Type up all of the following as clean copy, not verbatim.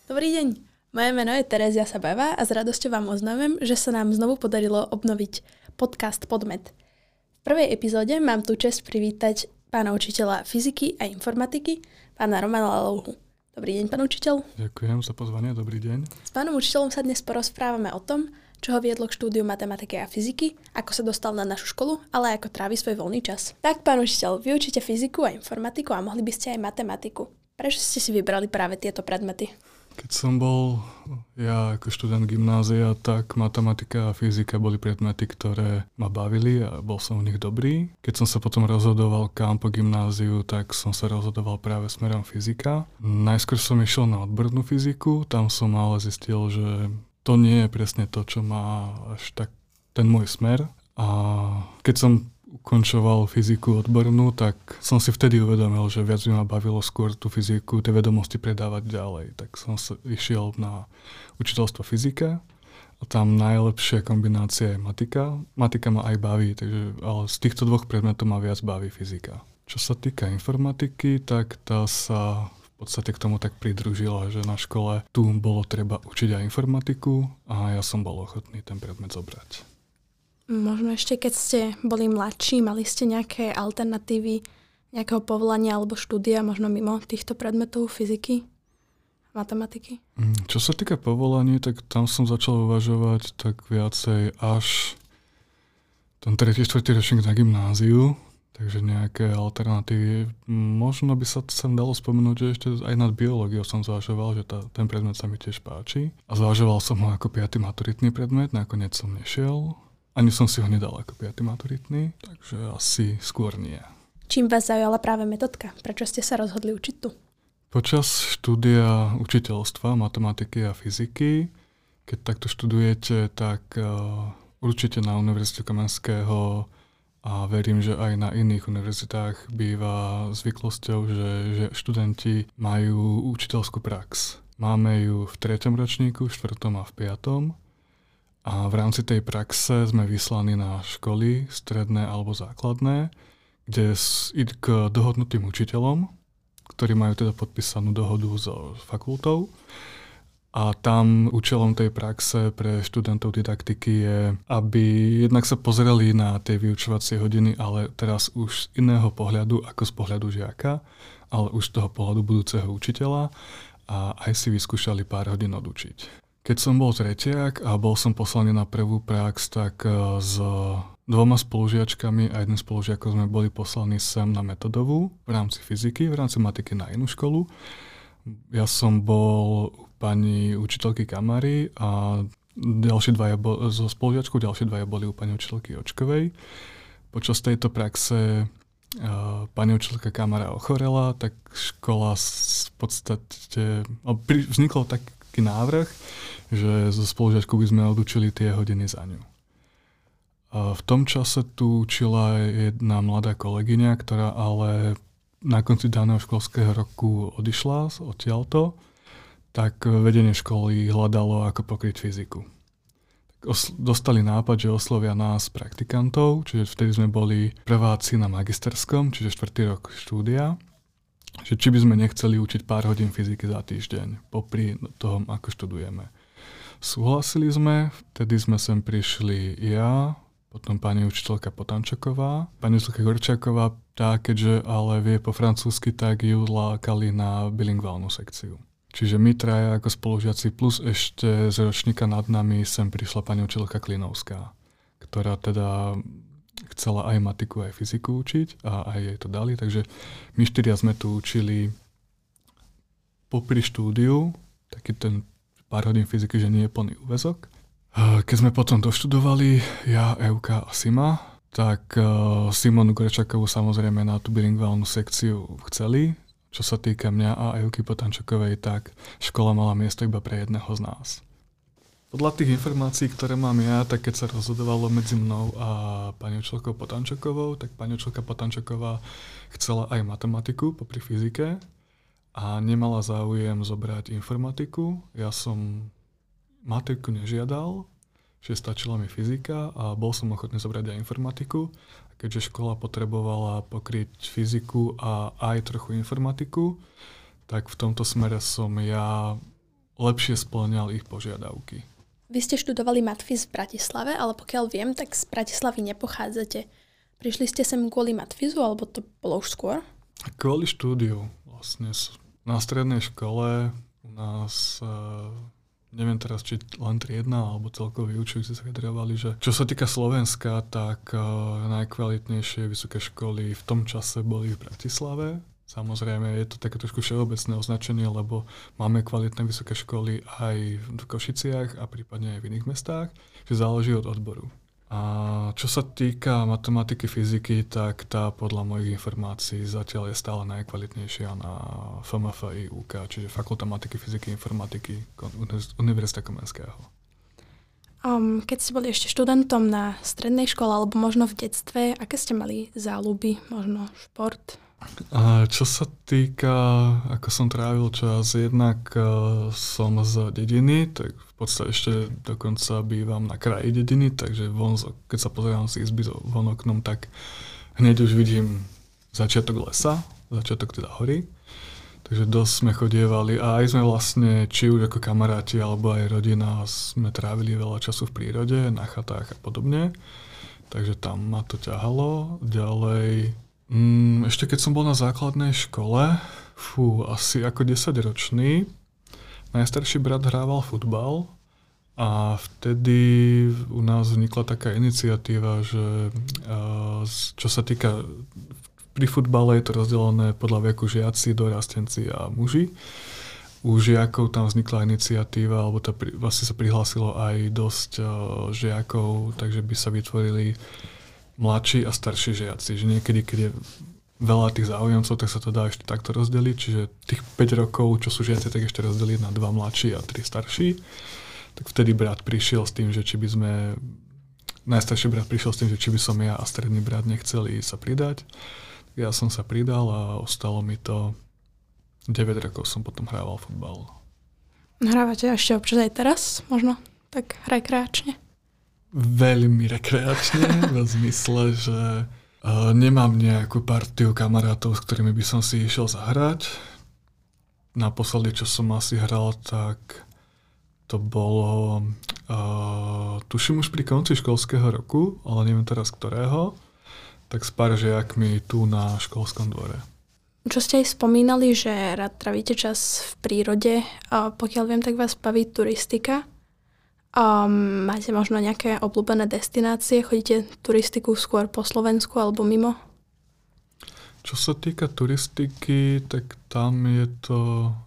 Dobrý deň, moje meno je Terezia Sabajová a s radosťou vám oznámim, že sa nám znovu podarilo obnoviť podcast Podmet. V prvej epizóde mám tu česť privítať pána učiteľa fyziky a informatiky, pána Romana Lalouhu. Dobrý deň, pán učiteľ. Ďakujem za pozvanie, dobrý deň. S pánom učiteľom sa dnes porozprávame o tom, čo ho viedlo k štúdiu matematiky a fyziky, ako sa dostal na našu školu, ale aj ako trávi svoj voľný čas. Tak, pán učiteľ, vy učíte fyziku a informatiku a mohli by ste aj matematiku. Prečo ste si vybrali práve tieto predmety? Keď som bol ja ako študent gymnázia, tak matematika a fyzika boli predmety, ktoré ma bavili a bol som v nich dobrý. Keď som sa potom rozhodoval kam po gymnáziu, tak som sa rozhodoval práve smerom fyzika. Najskôr som išiel na odbornú fyziku, tam som ale zistil, že to nie je presne to, čo má až tak ten môj smer. A keď som ukončoval fyziku odbornú, tak som si vtedy uvedomil, že viac by ma bavilo skôr tú fyziku, tie vedomosti predávať ďalej. Tak som išiel na učiteľstvo fyzika a tam najlepšia kombinácia je matika. Matika ma aj baví, ale z týchto dvoch predmetov ma viac baví fyzika. Čo sa týka informatiky, tak tá sa v podstate k tomu tak pridružila, že na škole tu bolo treba učiť aj informatiku a ja som bol ochotný ten predmet zobrať. Možno ešte, keď ste boli mladší, mali ste nejaké alternatívy, nejakého povolania alebo štúdia, možno mimo týchto predmetov fyziky, matematiky? Čo sa týka povolaní, tak tam som začal uvažovať tak viacej až ten 3. 4. ročník na gymnáziu, takže nejaké alternatívy. Možno by sa sem dalo spomenúť, že ešte aj nad biológiou som zvažoval, že ten predmet sa mi tiež páči. A zvažoval som ho ako 5. maturitný predmet, nakoniec som nešiel. Ani som si ho nedal ako 5. maturitný, takže asi skôr nie. Čím vás zaujala práve metodka? Prečo ste sa rozhodli učiť tu? Počas štúdia učiteľstva, matematiky a fyziky, keď takto študujete, tak určite na Univerzitu Komenského a verím, že aj na iných univerzitách býva zvyklosťou, že študenti majú učiteľskú prax. Máme ju v 3. ročníku, v 4. a v 5. A v rámci tej praxe sme vyslaní na školy, stredné alebo základné, kde idú k dohodnutým učiteľom, ktorí majú teda podpísanú dohodu so fakultou. A tam účelom tej praxe pre študentov didaktiky je, aby jednak sa pozreli na tie vyučovacie hodiny, ale teraz už z iného pohľadu ako z pohľadu žiaka, ale už z toho pohľadu budúceho učiteľa a aj si vyskúšali pár hodín odučiť. Keď som bol tretiak a bol som poslaný na prvú prax, tak s 2 spolužiačkami a jedným spolužiakom sme boli poslaní sem na metodovú v rámci fyziky, v rámci matiky na inú školu. Ja som bol u pani učiteľky Kamary a ďalší 2 so spolužiačkou, ďalší 2 boli u pani učiteľky Očkovej. Počas tejto praxe pani učiteľka Kamara ochorela, tak škola v podstate vzniklo taký návrh, že so spolužiačkou by sme odučili tie hodiny za ňu. V tom čase tu učila jedna mladá kolegyňa, ktorá ale na konci daného školského roku odišla odtiaľto, tak vedenie školy hľadalo, ako pokryť fyziku. Dostali nápad, že oslovia nás praktikantov, čiže vtedy sme boli prváci na magisterskom, čiže 4. rok štúdia, že či by sme nechceli učiť pár hodín fyziky za týždeň, popri toho, ako študujeme. Súhlasili sme, vtedy sme sem prišli ja, potom pani učiteľka Potančaková. Pani učiteľka Gorčáková, tá, keďže ale vie po francúzsky, tak ju lákali na bilingválnu sekciu. Čiže my traja ako spolužiaci plus ešte z ročníka nad nami sem prišla pani učiteľka Klinovská, ktorá teda chcela aj matiku, aj fyziku učiť a aj jej to dali. Takže my 4 sme tu učili popri štúdiu, taký ten pár hodín fyziky, že nie je plný úväzok. Keď sme potom doštudovali, ja, Euka a Sima, tak Simonu Gorečakovú samozrejme na tú bilingválnu sekciu chceli. Čo sa týka mňa a Euky Potančakovej, tak škola mala miesto iba pre jedného z nás. Podľa tých informácií, ktoré mám ja, tak keď sa rozhodovalo medzi mnou a pani učiteľkou Potančakovou, tak pani učiteľka Potančaková chcela aj matematiku popri fyzike a nemala záujem zobrať informatiku. Ja som matiku nežiadal, že stačila mi fyzika a bol som ochotný zobrať aj informatiku. A keďže škola potrebovala pokryť fyziku a aj trochu informatiku, tak v tomto smere som ja lepšie spĺňal ich požiadavky. Vy ste študovali matfiz v Bratislave, ale pokiaľ viem, tak z Bratislavy nepochádzate. Prišli ste sem kvôli matfizu, alebo to bolo už skôr? Kvôli štúdiu. Vlastne na strednej škole u nás, neviem teraz, či len triedna, alebo celkovo vyučujúci sa vyjadrovali, že čo sa týka Slovenska, tak najkvalitnejšie vysoké školy v tom čase boli v Bratislave. Samozrejme, je to také trošku všeobecné označenie, lebo máme kvalitné vysoké školy aj v Košiciach a prípadne aj v iných mestách, že záleží od odboru. A čo sa týka matematiky, fyziky, tak tá podľa mojich informácií zatiaľ je stále najkvalitnejšia na FMF UK, čiže Fakulta matiky, fyziky, informatiky Univerzita Komenského. Keď ste boli ešte študentom na strednej škole alebo možno v detstve, aké ste mali záľuby, možno šport? Čo sa týka, ako som trávil čas, jednak som z dediny, tak v podstate ešte dokonca bývam na kraji dediny, takže keď sa pozerám z izby von oknom, tak hneď už vidím začiatok lesa, začiatok teda hory. Takže dosť sme chodievali a aj sme vlastne, či už ako kamaráti alebo aj rodina, sme trávili veľa času v prírode, na chatách a podobne. Takže tam ma to ťahalo. Ďalej, ešte keď som bol na základnej škole, asi ako 10-ročný, najstarší brat hrával futbal a vtedy u nás vznikla taká iniciatíva, že čo sa týka, pri futbale je to rozdelené podľa veku žiaci, dorastenci a muži. U žiakov tam vznikla iniciatíva, alebo to vlastne sa prihlásilo aj dosť žiakov, takže by sa vytvorili mladší a starší žiaci. Že niekedy, keď je veľa tých záujemcov, tak sa to dá ešte takto rozdeliť. Čiže tých 5 rokov, čo sú žiaci, tak ešte rozdeliť na 2 mladší a 3 starší. Tak vtedy brat prišiel s tým, že či by sme... Najstarší brat prišiel s tým, že či by som ja a stredný brat nechceli sa pridať. Ja som sa pridal a ostalo mi to... 9 rokov som potom hrával futbal. Hrávate ešte občas aj teraz? Možno tak rekreačne? Veľmi rekreačne, v zmysle, že nemám nejakú partiu kamarátov, s ktorými by som si išiel zahrať. Naposledy, čo som asi hral, tak to bolo, tuším už pri konci školského roku, ale neviem teraz ktorého, tak s pár žiakmi tu na školskom dvore. Čo ste aj spomínali, že rád travíte čas v prírode, pokiaľ viem, tak vás baví turistika. Máte možno nejaké obľúbené destinácie? Chodíte turistiku skôr po Slovensku alebo mimo? Čo sa týka turistiky, tak tam je to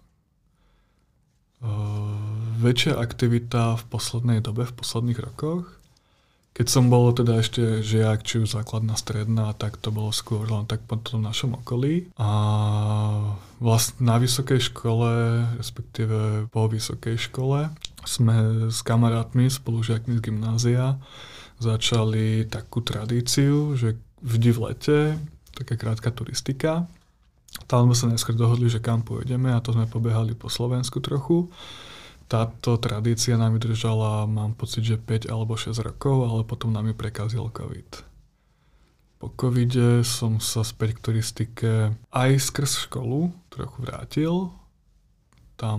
väčšia aktivita v poslednej dobe, v posledných rokoch. Keď som bol teda ešte žiak, či už základná, stredná, tak to bolo skôr len tak po tom našom okolí. A vlastne na vysokej škole, respektíve po vysokej škole, sme s kamarátmi, spolužiakmi z gymnázia začali takú tradíciu, že vždy v lete, taká krátka turistika. Tam sme sa najskôr dohodli, že kam pôjdeme a to sme pobehali po Slovensku trochu. Táto tradícia nám vydržala, mám pocit, že 5 alebo 6 rokov, ale potom nám ju prekazil COVID. Po covide som sa späť k turistike aj skrz školu trochu vrátil. Tam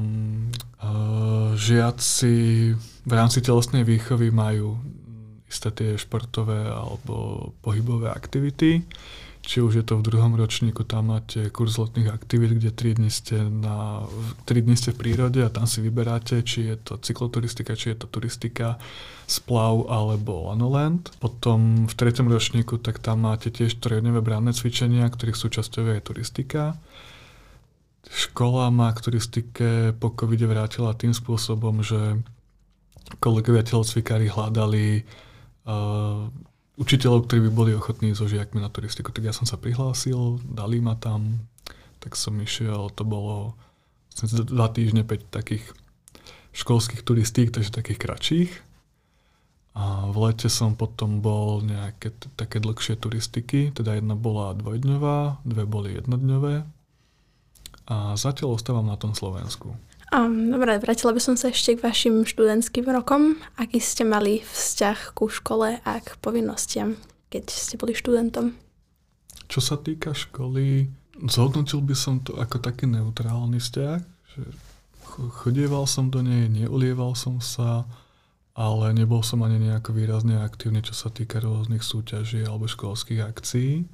žiaci v rámci telesnej výchovy majú isté tie športové alebo pohybové aktivity. Či už je to v 2. ročníku, tam máte kurz letných aktivít, kde 3 dní ste v prírode a tam si vyberáte, či je to cykloturistika, či je to turistika, splav alebo lanoland. Potom v 3. ročníku, tak tam máte tiež 3-dňové branné cvičenia, ktorých súčasťou je turistika. Škola ma k turistike po covide vrátila tým spôsobom, že kolegovia telocvikári hľadali učiteľov, ktorí by boli ochotní so žiakmi na turistiku. Tak ja som sa prihlásil, dali ma tam, tak som išiel, to bolo 2 týždne 5 takých školských turistík, takže takých kratších. A v lete som potom bol nejaké také dlhšie turistiky, teda jedna bola 2-dňová, 2 boli 1-dňové. A zatiaľ ostávam na tom Slovensku. Dobre, vrátila by som sa ešte k vašim študentským rokom. Aký ste mali vzťah ku škole a k povinnostiam, keď ste boli študentom? Čo sa týka školy, zhodnotil by som to ako taký neutrálny vzťah. Že chodieval som do nej, neulieval som sa, ale nebol som ani nejako výrazne aktívny, čo sa týka rôznych súťaží alebo školských akcií.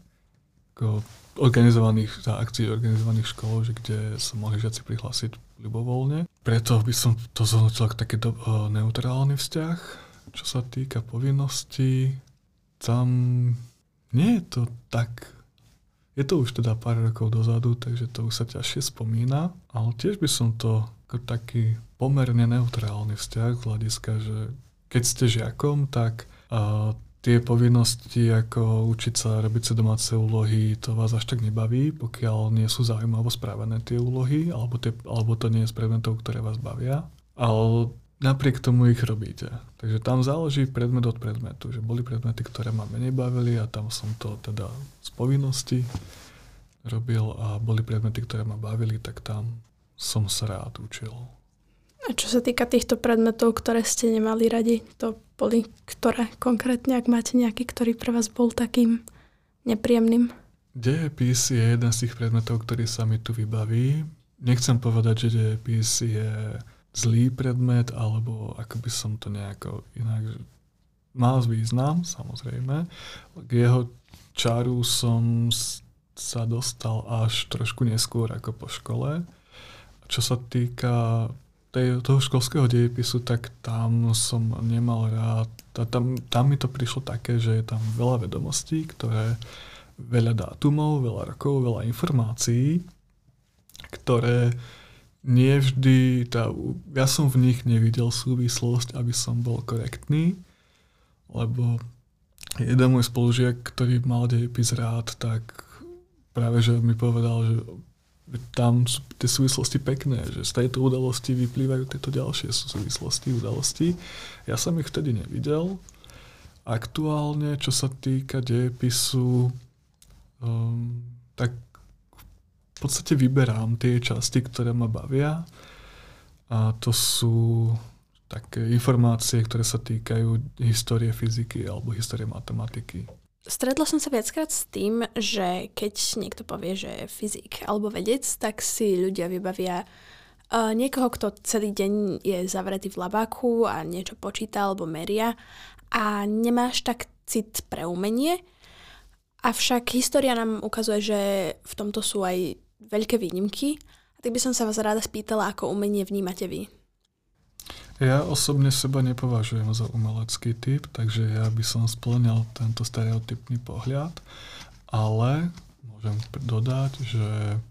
Akcií organizovaných škôl, kde sa mohli žiaci prihlásiť ľubovoľne. Preto by som to zhodnotil ako taký neutrálny vzťah. Čo sa týka povinností, tam nie je to tak. Je to už teda pár rokov dozadu, takže to už sa ťažšie spomína, ale tiež by som to ako taký pomerne neutrálny vzťah z hľadiska, že keď ste žiakom, tak tie povinnosti ako učiť sa, robiť si domáce úlohy, to vás až tak nebaví, pokiaľ nie sú zaujímavo správené tie úlohy, alebo to nie je z predmetov, ktoré vás bavia. Ale napriek tomu ich robíte. Takže tam záleží predmet od predmetu. Že boli predmety, ktoré ma menej bavili a tam som to teda z povinnosti robil a boli predmety, ktoré ma bavili, tak tam som sa rád učil. A čo sa týka týchto predmetov, ktoré ste nemali radi, to boli ktoré konkrétne, ak máte nejaký, ktorý pre vás bol takým nepríjemným? Dejepis je jeden z tých predmetov, ktorý sa mi tu vybaví. Nechcem povedať, že dejepis je zlý predmet, alebo ako by som to nejako inak... Má význam, samozrejme. K jeho čaru som sa dostal až trošku neskôr ako po škole. Čo sa týka toho školského dejepisu, tak tam som nemal rád. Tam mi to prišlo také, že je tam veľa vedomostí, veľa dátumov, veľa rokov, veľa informácií, ktoré nie vždy, ja som v nich nevidel súvislosť, aby som bol korektný, lebo jeden môj spolužiak, ktorý mal dejepis rád, tak práve že mi povedal, že tam sú tie súvislosti pekné, že z tejto udalosti vyplývajú tieto ďalšie súvislosti, udalosti. Ja som ich vtedy nevidel. Aktuálne, čo sa týka dejepisu, tak v podstate vyberám tie časti, ktoré ma bavia, a to sú také informácie, ktoré sa týkajú histórie fyziky alebo histórie matematiky. Stretla som sa viackrát s tým, že keď niekto povie, že je fyzik alebo vedec, tak si ľudia vybavia niekoho, kto celý deň je zavretý v labáku a niečo počíta alebo meria a nemáš tak cit pre umenie. Avšak história nám ukazuje, že v tomto sú aj veľké výnimky. A tak by som sa vás rada spýtala, ako umenie vnímate vy. Ja osobne seba nepovažujem za umelecký typ, takže ja by som spĺňal tento stereotypný pohľad, ale môžem dodať, že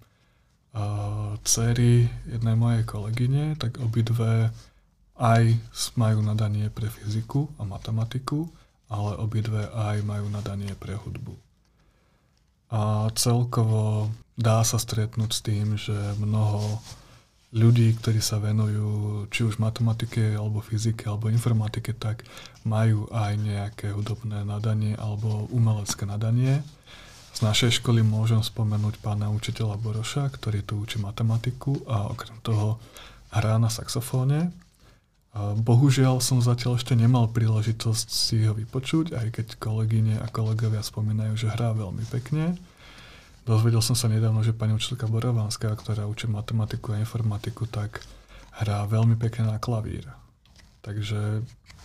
dcery jednej mojej kolegyne, tak obidve aj majú nadanie pre fyziku a matematiku, ale obidve aj majú nadanie pre hudbu. A celkovo dá sa stretnúť s tým, že mnoho ľudí, ktorí sa venujú či už matematike, alebo fyzike, alebo informatike, tak majú aj nejaké hudobné nadanie alebo umelecké nadanie. Z našej školy môžem spomenúť pána učiteľa Boroša, ktorý tu učí matematiku a okrem toho hrá na saxofóne. Bohužiaľ som zatiaľ ešte nemal príležitosť si ho vypočuť, aj keď kolegyne a kolegovia spomínajú, že hrá veľmi pekne. Dozvedel som sa nedávno, že pani učiteľka Borovanská, ktorá učí matematiku a informatiku, tak hrá veľmi pekne na klavír. Takže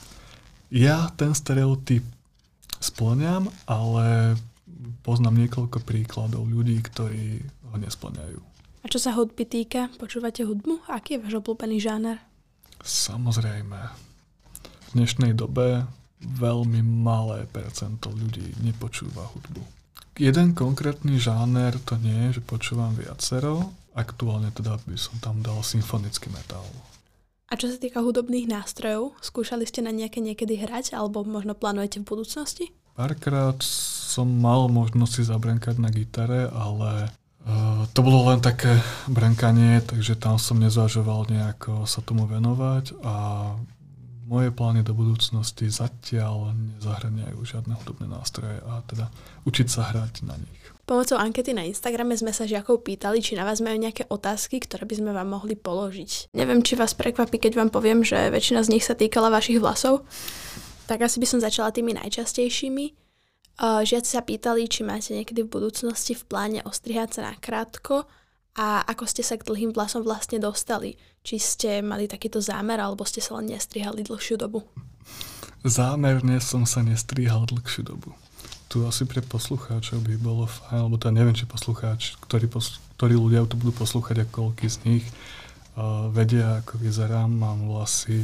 ja ten stereotyp spĺňam, ale poznám niekoľko príkladov ľudí, ktorí ho nespĺňajú. A čo sa hudby týka, počúvate hudbu? Aký je váš obľúbený žáner? Samozrejme. V dnešnej dobe veľmi malé percento ľudí nepočúva hudbu. Jeden konkrétny žáner to nie je, že počúvam viacero. Aktuálne teda by som tam dal symfonický metal. A čo sa týka hudobných nástrojov, skúšali ste na nejaké niekedy hrať, alebo možno plánujete v budúcnosti? Párkrát som mal možnosť si zabrankať na gitare, ale to bolo len také brankanie, takže tam som nezvažoval nejako sa tomu venovať a moje plány do budúcnosti zatiaľ nezahŕňajú žiadne hudobné nástroje a teda učiť sa hrať na nich. Pomocou ankety na Instagrame sme sa žiakov pýtali, či na vás majú nejaké otázky, ktoré by sme vám mohli položiť. Neviem, či vás prekvapí, keď vám poviem, že väčšina z nich sa týkala vašich vlasov. Tak asi by som začala tými najčastejšími. Žiaci sa pýtali, či máte niekedy v budúcnosti v pláne ostrihať sa na krátko A ako ste sa k dlhým vlasom vlastne dostali? Či ste mali takýto zámer, alebo ste sa len nestrihali dlhšiu dobu? Zámerne som sa nestrihal dlhšiu dobu. Tu asi pre poslucháčov by bolo fajn, alebo teda neviem, či poslucháč, ktorí ľudia to budú poslúchať a koľký z nich vedia, ako vyzerám. Mám vlasy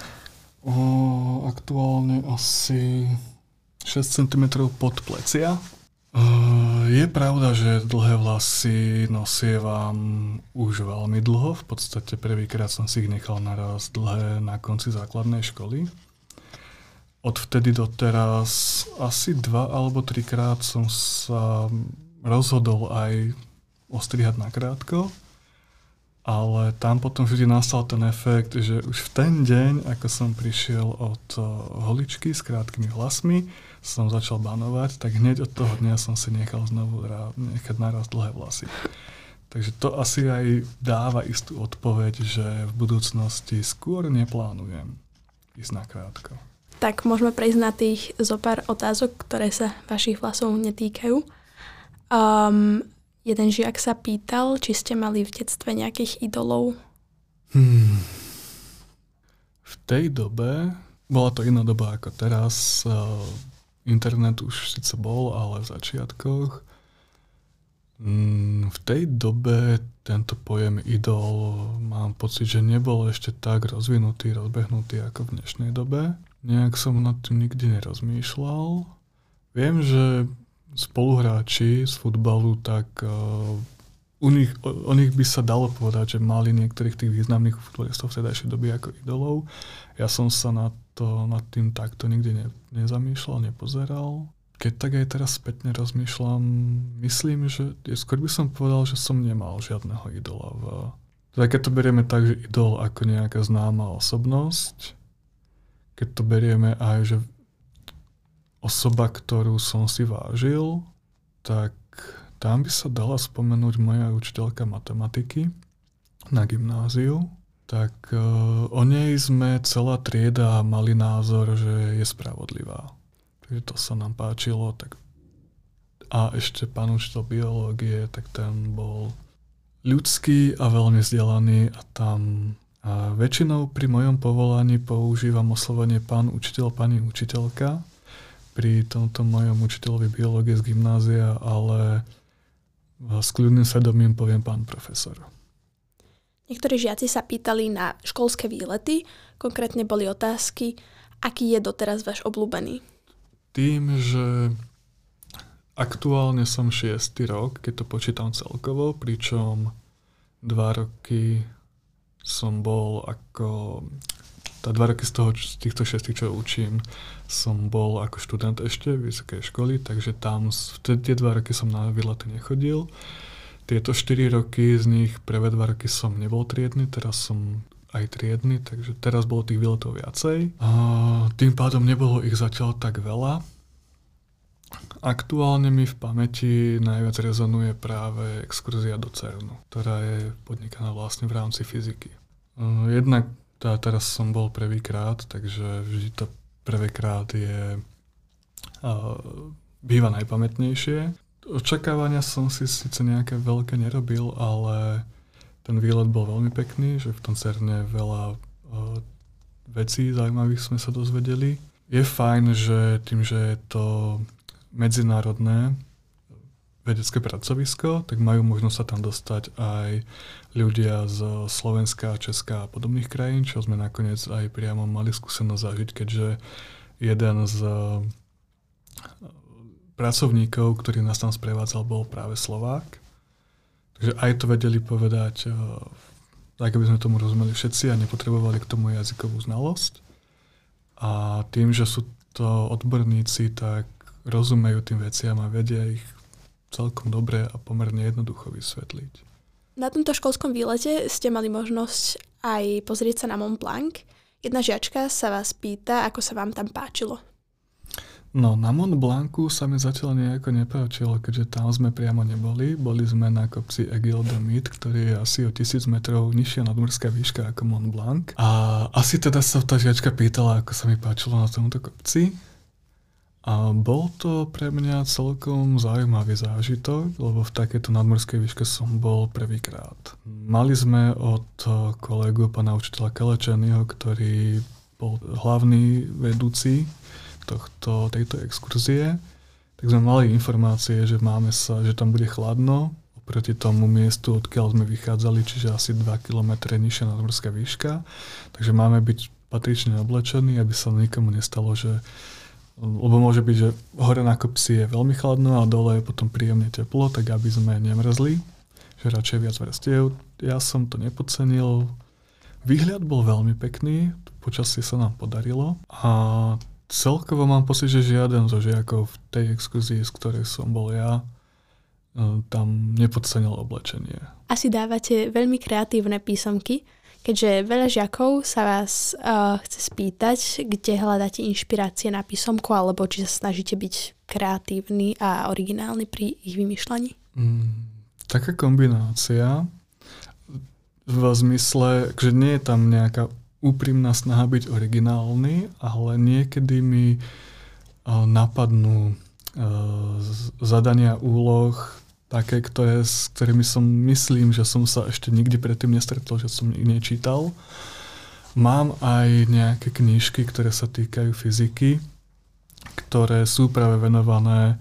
aktuálne asi 6 cm pod plecia. Je pravda, že dlhé vlasy nosievam už veľmi dlho. V podstate prvýkrát som si ich nechal naraz dlhé na konci základnej školy. Odvtedy do teraz asi 2 alebo 3 krát som sa rozhodol aj ostrihať nakrátko. Ale tam potom vždy nastal ten efekt, že už v ten deň, ako som prišiel od holičky s krátkými vlasmi, som začal banovať, tak hneď od toho dňa som si nechal znovu nechať naraz dlhé vlasy. Takže to asi aj dáva istú odpoveď, že v budúcnosti skôr neplánujem ísť nakrátko. Tak môžeme prejsť na tých zopár otázok, ktoré sa vašich vlasov netýkajú. Jeden žiak sa pýtal, či ste mali v detstve nejakých idolov. V tej dobe, bola to iná doba ako teraz, internet už síce bol, ale v začiatkoch. V tej dobe tento pojem idol, mám pocit, že nebol ešte tak rozvinutý, rozbehnutý ako v dnešnej dobe. Nejak som nad tým nikdy nerozmýšľal. Viem, že spoluhráči z futbalu, tak o nich by sa dalo povedať, že mali niektorých tých významných futbalistov v tedajšej doby ako idolov. Ja som sa nad tým takto nikdy nezamýšľal, nepozeral. Keď tak aj teraz spätne rozmýšľam, myslím, že skôr by som povedal, že som nemal žiadneho idola. Teda keď to berieme tak, že idol ako nejaká známa osobnosť, keď to berieme aj, že osoba, ktorú som si vážil, tak tam by sa dala spomenúť moja učiteľka matematiky na gymnáziu. Tak o nej sme celá trieda mali názor, že je spravodlivá. Takže to sa nám páčilo. Tak a ešte pán učiteľ biológie, tak ten bol ľudský a veľmi vzdelaný a tam väčšinou pri mojom povolaní používam oslovenie pán učiteľ, pani učiteľka. Pri tomto mojom učiteľovi biológie z gymnázia, ale s kľudným svedomím poviem pán profesor. Niektorí žiaci sa pýtali na školské výlety, konkrétne boli otázky, aký je doteraz váš obľúbený? Tým, že aktuálne som 6. rok, keď to počítam celkovo, pričom 2 roky som bol ako... 2 roky z týchto 6, čo učím, som bol ako študent ešte v vysokej školy, takže tam tie 2 roky som na výlety nechodil. Tieto 4 roky z nich, prvé 2 roky som nebol triedny, teraz som aj triedny, takže teraz bolo tých výletov viacej. A tým pádom nebolo ich zatiaľ tak veľa. Aktuálne mi v pamäti najviac rezonuje práve exkurzia do CERNu, ktorá je podnikaná vlastne v rámci fyziky. Jednak teraz som bol prvýkrát, takže vždy to prvýkrát býva najpamätnejšie. Očakávania som si síce nejaké veľké nerobil, ale ten výlet bol veľmi pekný, že v tom CERNe veľa vecí zaujímavých sme sa dozvedeli. Je fajn, že tým, že je to medzinárodné vedecké pracovisko, tak majú možnosť sa tam dostať aj ľudia z Slovenska, Česka a podobných krajín, čo sme nakoniec aj priamo mali skúsenosť zažiť, keďže jeden z pracovníkov, ktorý nás tam sprevádzal, bol práve Slovák. Takže aj to vedeli povedať, tak aby sme tomu rozumeli všetci a nepotrebovali k tomu jazykovú znalosť. A tým, že sú to odborníci, tak rozumejú tým veciam a vedia ich celkom dobre a pomerne jednoducho vysvetliť. Na tomto školskom výlete ste mali možnosť aj pozrieť sa na Mont Blanc. Jedna žiačka sa vás pýta, ako sa vám tam páčilo. No, na Mont Blancu sa mi zatiaľ nejako nepáčilo, keďže tam sme priamo neboli. Boli sme na kopci Aiguille de Mythe, ktorý je asi o 1000 metrov nižšia nadmorská výška ako Mont Blanc. A asi teda sa tá žiačka pýtala, ako sa mi páčilo na tomto kopci. A bol to pre mňa celkom zaujímavý zážitok, lebo v takéto nadmorskej výške som bol prvýkrát. Mali sme od kolegu pána učiteľa Kelečanyho, ktorý bol hlavný vedúci tejto exkurzie, tak sme mali informácie, že že tam bude chladno oproti tomu miestu, odkiaľ sme vychádzali, čiže asi 2 km nižšia nadmorská výška. Takže máme byť patrične oblečení, aby sa nikomu nestalo, lebo môže byť, že hore na kopci je veľmi chladno a dole je potom príjemne teplo, tak aby sme nemrzli, že radšej viac vrstiev. Ja som to nepodcenil. Výhľad bol veľmi pekný, počasie sa nám podarilo a celkovo mám pocit, že žiaden zo žiakov v tej exkurzii, z ktorej som bol ja, tam nepodcenil oblečenie. Asi dávate veľmi kreatívne písomky, keďže veľa žiakov sa vás chce spýtať, kde hľadáte inšpirácie na písomku, alebo či sa snažíte byť kreatívny a originálny pri ich vymýšľaní? Taká kombinácia v zmysle, že nie je tam nejaká úprimná snaha byť originálny, ale niekedy mi napadnú zadania úloh také, s ktorými som myslím, že som sa ešte nikdy predtým nestretol, že som ich nečítal. Mám aj nejaké knižky, ktoré sa týkajú fyziky, ktoré sú práve venované.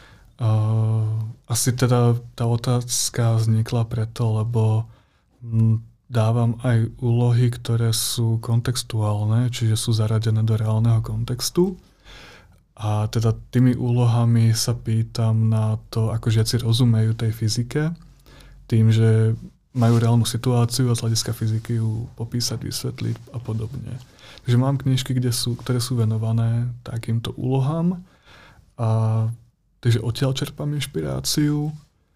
Asi teda tá otázka vznikla preto, lebo dávam aj úlohy, ktoré sú kontextuálne, čiže sú zaradené do reálneho kontextu. A teda tými úlohami sa pýtam na to, ako žiaci rozumejú tej fyzike, tým, že majú reálnu situáciu a z hľadiska fyziky ju popísať, vysvetliť a podobne. Takže mám knižky, ktoré sú venované takýmto úlohám. Takže odtiaľ čerpám inšpiráciu.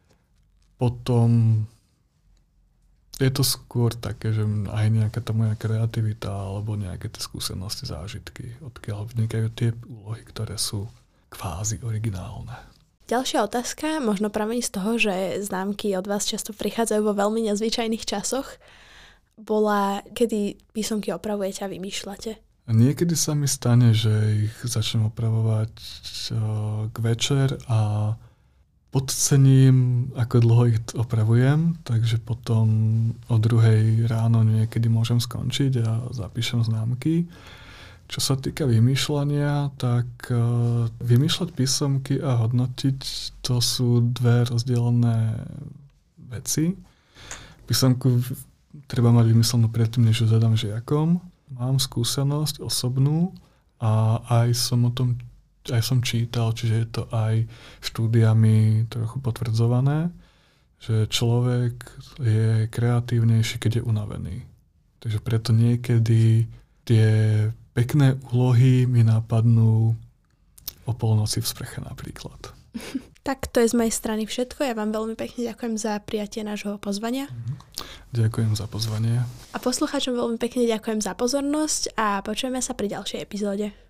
Potom je to skôr také, že aj nejaká tá moja kreativita alebo nejaké tie skúsenosti, zážitky, odkiaľ vznikajú tie úlohy, ktoré sú kvázi originálne. Ďalšia otázka, možno pramení z toho, že známky od vás často prichádzajú vo veľmi nezvyčajných časoch, bola, kedy písomky opravujete a vymýšľate? Niekedy sa mi stane, že ich začnem opravovať k večer a podcením, ako dlho ich opravujem, takže potom o 2:00 ráno niekedy môžem skončiť a zapíšem známky. Čo sa týka vymýšľania, tak vymýšľať písomky a hodnotiť, to sú dve rozdielne veci. Písomku treba mať vymyslenú predtým, než ju zadám žiakom. Mám skúsenosť osobnú a aj som čítal, čiže je to aj štúdiami trochu potvrdzované, že človek je kreatívnejší, keď je unavený. Takže preto niekedy tie pekné úlohy mi napadnú o polnoci v sprche napríklad. Tak to je z mojej strany všetko. Ja vám veľmi pekne ďakujem za prijatie nášho pozvania. Ďakujem za pozvanie. A poslucháčom veľmi pekne ďakujem za pozornosť a počujeme sa pri ďalšej epizóde.